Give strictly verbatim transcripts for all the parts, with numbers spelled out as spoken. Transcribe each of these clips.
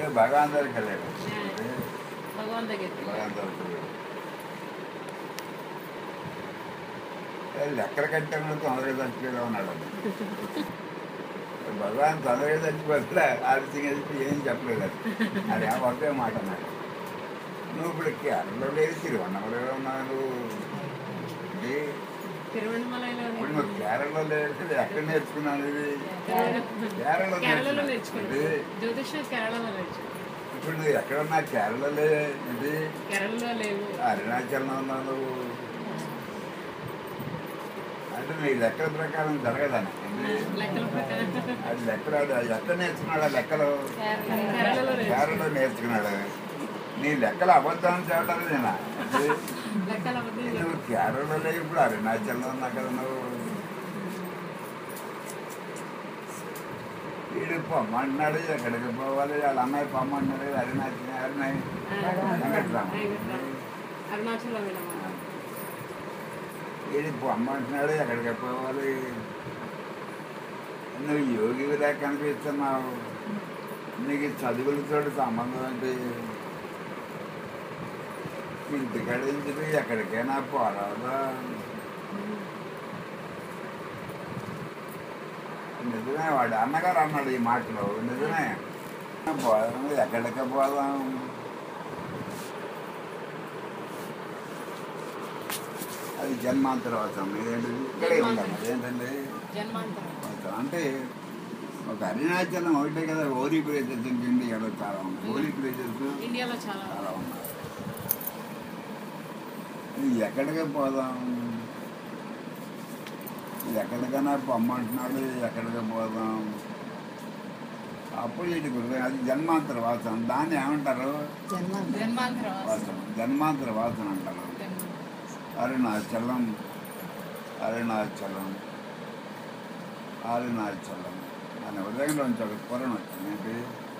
భగవాన్ దగ్గరికి వెళ్ళాడు. భగవాన్ దగ్గర భగవాన్ దగ్గరికి ఎక్కడ కట్టామో తొందరగా చచ్చిపోయేలా ఉన్నాడు. భగవాన్ తొందరగా చచ్చిపోతే ఆలస్యంగా చచ్చిపోయి ఏం చెప్పలేదు. అది అది ఒకే మాట అన్నాడు. నువ్వు ఇప్పుడు కేరళలో లేదు, తిరువన్నమలలో ఉన్నావు. ఇప్పుడు నువ్వు కేరళలో లేదు, ఎక్కడ నేర్చుకున్నాను ఇది? కేరళలో నేర్చుకున్నది. ఇప్పుడు నువ్వు ఎక్కడున్నా కేరళలో ఇది అరుణాచలం ఉన్నావు. అంటే నీ లెక్కల ప్రకారం జరగదని అది లెక్కలు అది ఎక్కడ నేర్చుకున్నాడు? ఆ లెక్కలు కేరళలో నేర్చుకున్నాడు. నీ లెక్కలు అబద్ధాన్ని చెప్పాలి. నేను నువ్వు కేరళలో ఇప్పుడు అరుణాచలంలో ఉన్నా కదా. నువ్వు వీడు పొమ్మంటున్నాడు, ఎక్కడికి పోవాలి? వాళ్ళ అమ్మాయి పొమ్మంటున్నాడు. అరుణాచలం అరుణాయి వీడి పొమ్మంటున్నాడు, ఎక్కడికి పోవాలి? నువ్వు యోగిలా కనిపిస్తున్నావు. నీకు చదువులతో సంబంధం అంటే ఇంటికాడ ఇంటికి ఎక్కడికైనా పోరాదా? నిజమే, వాడు అన్నగారు అన్నాడు ఈ మాటలో. నిజమే, పోదాం, ఎక్కడికి పోదాం? అది జన్మాంతర వాసం. ఏంటండి ఇక్కడే ఉండాలి. ఏంటండి జన్మాంతరం అంటే ఒక అరుణాచలం ఒకటే కదా. హోలీ ప్లేసెస్ ఇండియాలో చాలా ఉన్నాయి. హోలీ ప్లేసెస్ ఇండియాలో చాలా ఉన్నాయి. ఎక్కడికి పోదాం? ఎక్కడికైనా పొమ్మంటున్నాడు, ఎక్కడికి పోదాం? అప్పుడు వీటి గురించి అది జన్మాంతర వాసన. దాన్ని ఏమంటారు? వాసన. జన్మాంతర వాసన అంటారు. అరుణాచలం అరుణాచలం అరుణాచలం అని ఉదయంలో నుంచి ఒక కొరణ వచ్చింది. ఏంటి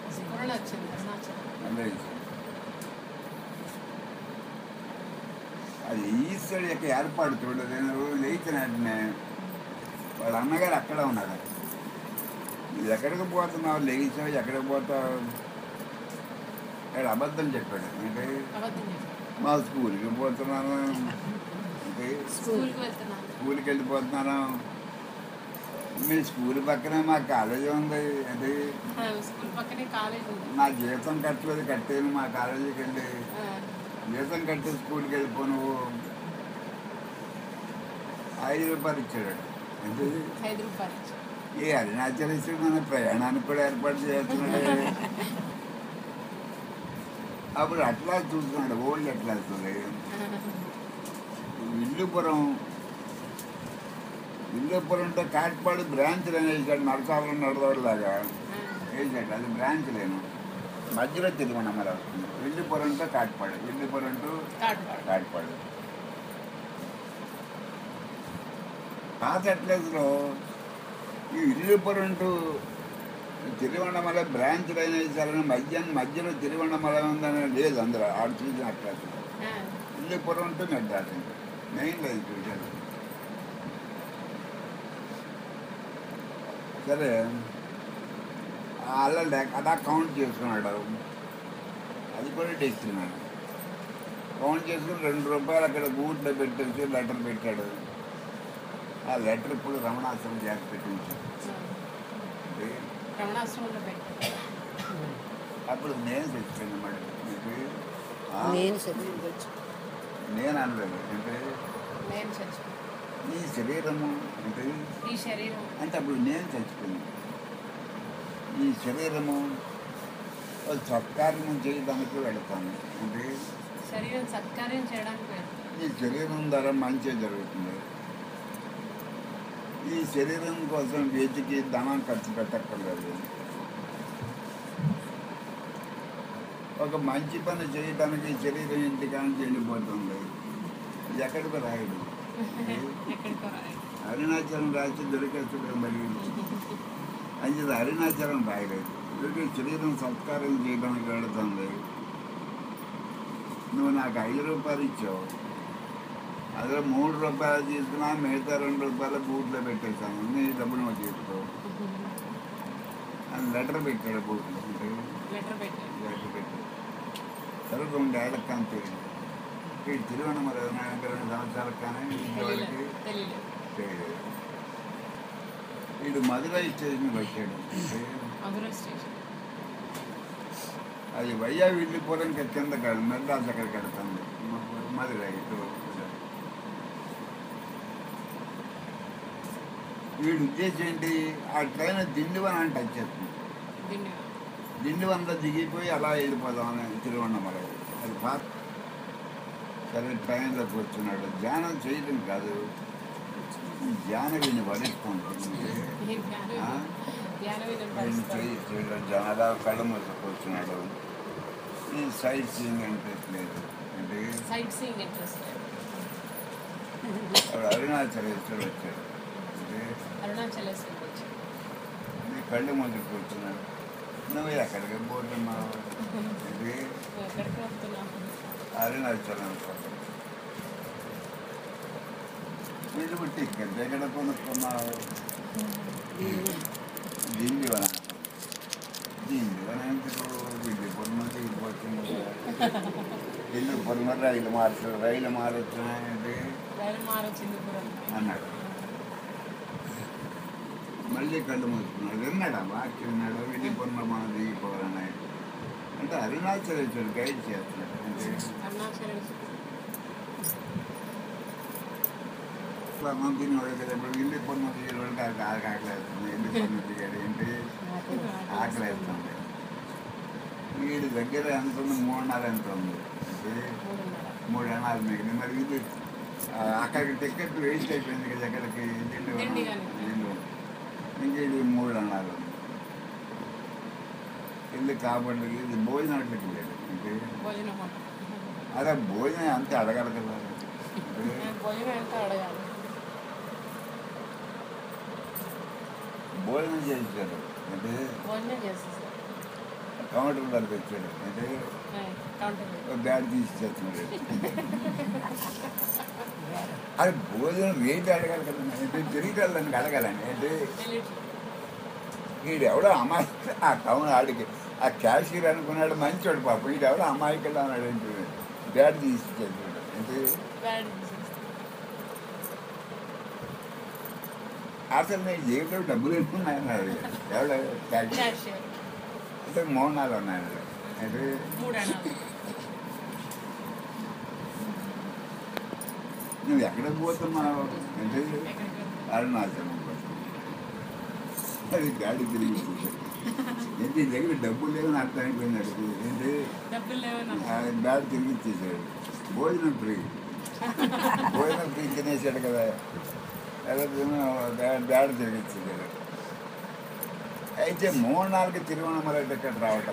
అది ఈశ్వరుడు యొక్క ఏర్పాటు. చూడదు లేచిన వెంటనే వాళ్ళ అన్నగారు అక్కడ ఉన్నాడు. ఇది ఎక్కడికి పోతున్నావు? లేచావు, ఎక్కడికి పోతావు? ఇక్కడ అబద్ధం చెప్పాడు. అంటే మా స్కూల్కి పోతున్నాను, అంటే స్కూల్కి వెళ్ళిపోతున్నాను. మీ స్కూల్ పక్కనే మా కాలేజీ ఉంది. అది నా జీతం కట్టలేదు, కట్టేను మా కాలేజీకి వెళ్ళి జీతం కట్టి స్కూల్కి వెళ్ళిపో. నువ్వు ఐదు రూపాయలు ఇచ్చాడు. అంటే ఏ అరుణాచలేశ్వరుడు మన ప్రయాణానికి కూడా ఏర్పాటు చేస్తున్నాడు. అప్పుడు అట్లా చూస్తున్నాడు. ఓల్డ్ ఎట్లా వస్తుంది? విల్లుపురం విల్లుపురంతో కాట్పాడు బ్రాంచ్ అని వేసాడు. నరసాలను నడదలాగా వేసాడు. అది బ్రాంచ్ లేను, మధ్యలో తిరువన్నమల వస్తుంది. విల్లుపురంతో కాట్పాడు, విల్లుపురంతో కాట్పాడు. పాత అట్లెస్లో ఈ Villupuram to Tiruvannamalai branch line వేసారని మధ్య మధ్యలో తిరువన్నమల ఉందని లేదు. అందరూ ఆడు చూసిన atlas Villupuram to Madras main line చూశారు. సరే, అలా అలా కౌంట్ చేసుకున్నాడు. అది కూడా డెస్టినాడు. కౌంట్ చేసుకుని రెండు రూపాయలు అక్కడ గూట్లో పెట్టేసి లెటర్ పెట్టాడు. ఆ లెటర్ ఇప్పుడు రమణాశ్రమం చేసి పెట్టించాడు. అప్పుడు నేను చచ్చిపోయింది అన్నమాట. నేను అనలేదు. అంటే నీ శరీరము అంటే అంటే అప్పుడు నేను చచ్చిపోయింది. ఈ శరీరము సత్కార్యం చేయడానికి వెళతాను. అంటే శరీరం సత్కార్యం చేయడానికి ఈ శరీరం ద్వారా మంచి జరుగుతుంది. ఈ శరీరం కోసం వేటికి ధనం ఖర్చు పెట్టక్కర్లేదు. ఒక మంచి పని చేయడానికి శరీరం ఇంటికానికి వెళ్ళిపోతుంది. ఎక్కడికి రాయడు. అరుణాచలం రాసి దొరికేస్తుంది. మరి అది అరుణాచలం రాయలేదు. దొరికి శరీరం సత్కారం చేయడానికి వెళుతుంది. నువ్వు నాకు ఐదు రూపాయలు ఇచ్చావు, అదే మూడు రూపాయలు తీసుకున్నా, మిగతా రెండు రూపాయలు బూట్లో పెట్టేస్తాను. నీ డబ్బులు నువ్వు తీసుకో అని లెటర్ పెట్టాడు. బూట్లో ఇరవై రెండేళ్ళకి కానీ తెలియదు. వీడు తిరువన్నమల రెండు సంవత్సరాలకు కానీ ఇంతవరకు తెలియదు. వీడు మధురై స్టేషన్ వచ్చాడు. అది వయ్యా వెళ్ళిపోవడం కింద కాదు, మెడ్రాస్ అక్కడ కడుతుంది మధురై. వీడి ఉద్దేశం ఏంటి? ఆ ట్రైన్ దిండివనం అని టచ్ చేస్తుంది. దిండివనంలో దిగిపోయి అలా వెళ్ళిపోదామని తిరువన్నమల. అది పాత సరే ట్రైన్లో కూర్చున్నాడు. ధ్యానం చేయడం కాదు, ధ్యానం విని పడేసుకుంటుంది. అలా కళ్ళ మీద కూర్చున్నాడు. ఈ సైట్ సీయింగ్ ఇంట్రెస్ట్ లేదు అంటే అరుణాచలేశ్వరుడు వచ్చాడు. నీ కళ్ళు ముందు కూర్చున్నాడు. నువ్వు ఎక్కడికి పోతున్నావు? అరుణాచలం వీళ్ళు బట్టి ఇక్కడ ఎక్కడ కొనుక్కున్నావు? దిండివన. దిండివన ఎందుకు? దిండి పొరమర దిగిపోతుంది. ఇల్లు పొరమర రైలు మార్చు రైలు మారొచ్చున్నాయంటే అన్నాడు. మళ్ళీ కళ్ళు మూసుకున్నాడు. విన్నాడా? వాక్యం విన్నాడు. వెళ్ళి పొరమర మనం దిగిపోవాలన్నాడు. అంటే అరుణాచలేశ్వరుడు గైడ్ చేస్తున్నాడు. మనం తినేవాడు కదా, ఇప్పుడు ఇల్లు పొన్న తీయవాళ్ళకి అది ఆకలేస్తుంది. ఇల్లు పొన్న తీయాలి ఏంటి? ఆకలేస్తుంది. వీడి దగ్గర ఎంత ఉంది? మూడున్నర ఎంత ఉంది? మూడు ఎనాలు మిగిలింది. మరి ఇది అక్కడికి టికెట్ వేస్ట్ అయిపోయింది కదా, ఎక్కడికి ఇల్లు ఇల్లు ఇంకా ఇది మూడు ఎనాలు ఉంది. ఇల్లు కాబట్టి ఇది భోజనాట్లకి లేదు. అంటే అదే భోజనం అంతే అడగాలి కదా. భోజనం చేయించాడు అంటే కౌంటర్ దగ్గర తెచ్చాడు అంటే బ్యాడ్ తీసి చేస్తున్నాడు. అది భోజనం రేటు అడగాలి కదా. అంటే తిరిగి అడగాలండి. అంటే వీడు ఎవడో అమ్మాయి ఆ కౌన్ ఆడికి ఆ క్యాషియర్ అనుకున్నాడు మంచోడు పాప. వీడు ఎవడో అమ్మాయికి అన్నాడు ఏంటి బ్యాడ్ తీసి చేస్తున్నాడు. అంటే అసలు నేను జేబులో డబ్బులు వేసుకున్నాయన్నాడు. ఎవడో క్యాషియర్ అంటే మూడు నాలుగు ఉన్నాయన్నాడు. అంటే నువ్వు ఎక్కడికి పోతున్నావు అంటే అరుణాచలం అది గాడి తిరిగి ఏంటి దగ్గర డబ్బులు లేవని అర్థం అయిపోయినాడు. ఏంటి బ్యాడ్ తిరిగి ఇచ్చేసాడు. భోజనం ఫ్రీ భోజనం ఫ్రీ తినేసాడు కదా. బ్యాడ్ తిరిగి ఇచ్చేసాడు. అయితే మూడు నాలుగు తిరువన్నమల టికెట్ రావటం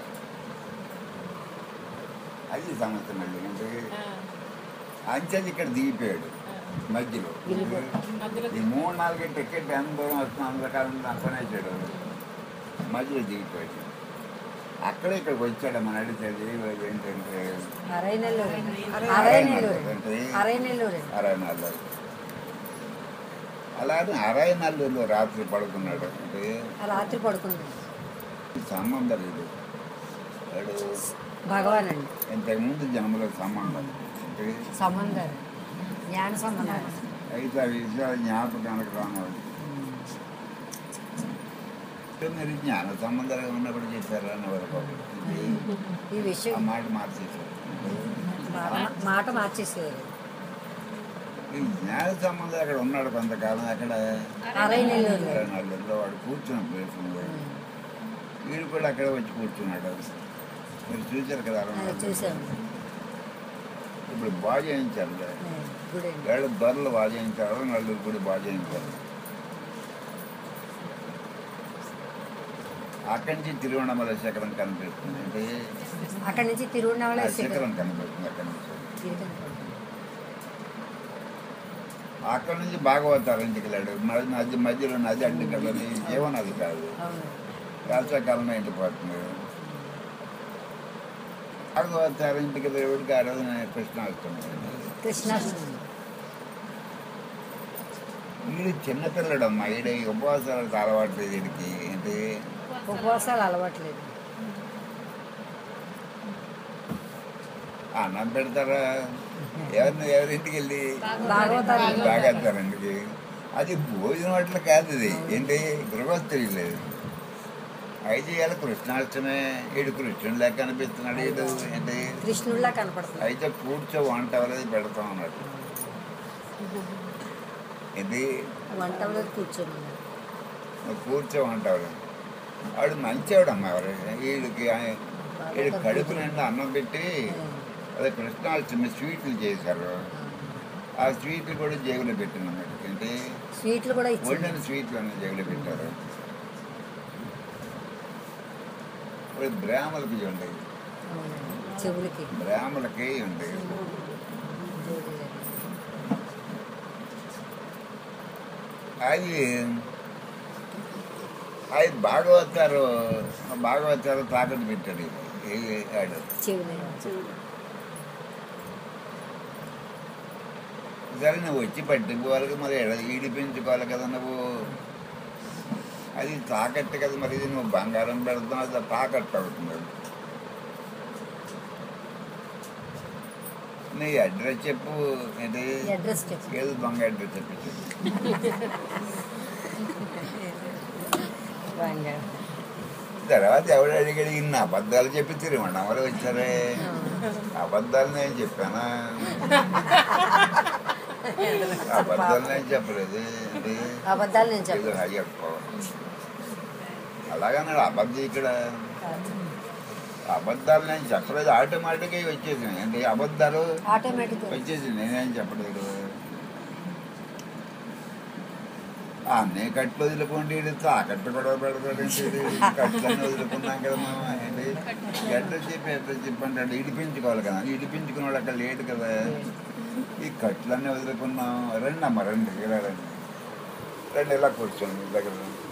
అది సమస్య. మళ్ళీ అంటే అంచెది ఇక్కడ దిగిపోయాడు మధ్యలో. ఈ మూడు నాలుగు టికెట్ ఎంత దూరం వస్తుంది అందరకాలం అప్పనేసాడు. మధ్యలో దిగిపోయాడు. అక్కడే ఇక్కడికి వచ్చాడు. మన అడిగితే ఏంటంటే అరవై నెలలు అలాగే అరవై నెలలు రాత్రి పడుకున్నాడు. అంటే రాత్రి పడుకున్నాడు. సంబంధం లేదు వాడు భగవాన్ అండి. ఇంతకుముందు జన్మలో సంబంధం అంటే సంబంధాలు జ్ఞాన సంబంధాలు. అయితే ఆ విషయాలు జ్ఞాపకానికి రానివాడు. మీరు జ్ఞాన సంబంధాలు ఉన్నప్పుడు చేశారు అనేవారు. ఈ విషయం ఆ మాట మార్చేశారు. మాట మార్చేసారు. ఈ జ్ఞాన సంబంధం అక్కడ ఉన్నాడు కొంతకాలం. అక్కడ అరవై నెలలు నెలల్లో వాడు కూర్చున్న ప్లేస్ ఉంది. వీడు కూడా అక్కడ వచ్చి కూర్చున్నాడు. మీరు చూశారు కదా. ఇప్పుడు బాగా చేయించారు. ఏడు ధరలు బాగా చేయించారు. నలుగురు కూడా బాగా చేయించారు. అక్కడి నుంచి తిరువన్నమల శిఖరం కనిపిస్తుంది. అంటే అక్కడి నుంచి తిరువన్నమల శిఖరం కనిపిస్తుంది. అక్కడి నుంచి అక్కడి నుంచి భాగవతారు ఇంటికి వెళ్ళాడు. నది మధ్యలో నది అడ్డుకెళ్ళని జీవనది కాదు. వేసవకాలంలో ఎండిపోతుంది. భాగవతారు ఇంటికి దేవుడికి ఆ రోజు కృష్ణాష్టమి. కృష్ణాష్టమి వీడు చిన్నపిల్లడు అమ్మా. ఈడ ఉపవాసాలకు అలవాటు వీడికి. ఏంటి ఉపవాసాలు అలవాట్లేదు. అన్నం పెడతారా ఎవరిని ఎవరింటికి వెళ్ళి భాగవతాలు బాగేస్తారండి. అది భోజనం అట్లా కాదు, అది ఏంటి గృహస్థులు లేదు. అయితే ఇవాళ కృష్ణాష్టమే, వీడు కృష్ణుడు లెక్క కనిపిస్తున్నాడు, వీడు ఏంటి కృష్ణుడిలా కనపడుతుంది. అయితే కూర్చో వంట అవలేదు పెడతాం అన్నట్టు. ఇది వంటలో కూర్చోమన్నారు. కూర్చో వంట అవలేదు. వాడు మంచివాడమ్మా, ఎవరు వీడికి వీడి కడుపు నిండా అన్నం పెట్టి అదే కృష్ణాష్టమి స్వీట్లు చేశారు. ఆ స్వీట్లు కూడా జేబులో పెట్టిన అన్నట్టు. ఏంటి స్వీట్లు కూడా ఇచ్చారు. వండిన స్వీట్లు అన్నీ జేబులో పెట్టారు. ఇప్పుడు బ్రాహ్మలకి ఉండేవి, చెవులకి బ్రాహ్మలకి ఉండేవి. అది అది భాగవతారు భాగవతారు తాకట్టు పెట్టాడు ఆడు. సరే నువ్వు వచ్చి పట్టుకోవాలి, మరి ఈడిపించుకోవాలి కదా నువ్వు. అది తాకట్టు కదా, మరి ఇది నువ్వు బంగారం పెడుతున్నావు, అది తాకట్టు అవుతుంది. నీ అడ్రస్ చెప్పు. ఏంటి అడ్రస్ చెప్పు. ఏదో దొంగ అడ్రస్ చెప్పి చెప్పు. తర్వాత ఎవడు అడిగాడు, ఇన్ని అబద్ధాలు చెప్పి తిరిగి ఎవరు వచ్చారే, అబద్ధాలు నేను చెప్పానా? అబద్ధాలు నేను చెప్పలేదు. అబద్ధాలు నేను చెప్పలేదు. చెప్ప అలాగన్నాడు. అబద్ధం ఇక్కడ అబద్ధాలు నేను చెప్పలేదు, ఆటోమేటిక్గా వచ్చేసింది. అంటే అబద్ధాలు ఆటోమేటిక్ వచ్చేసింది, నేనేం చెప్పలేదు. అన్నీ కట్లు వదులుకోండి, తాకట్టు కూడా పెడతాడంటే కట్లన్నీ వదులుకున్నాం కదా మనం. ఏంటి ఎట్లా చెప్పి ఎట్లా చెప్పి అంటే ఇడిపించుకోవాలి కదా, ఇడిపించుకునే వాడు అక్కడ లేడు కదా. ఈ కట్లన్నీ వదులుకున్నాం. రండి అమ్మ, రండి ఇలా రండి రండి ఇలా కూర్చోండి దగ్గర.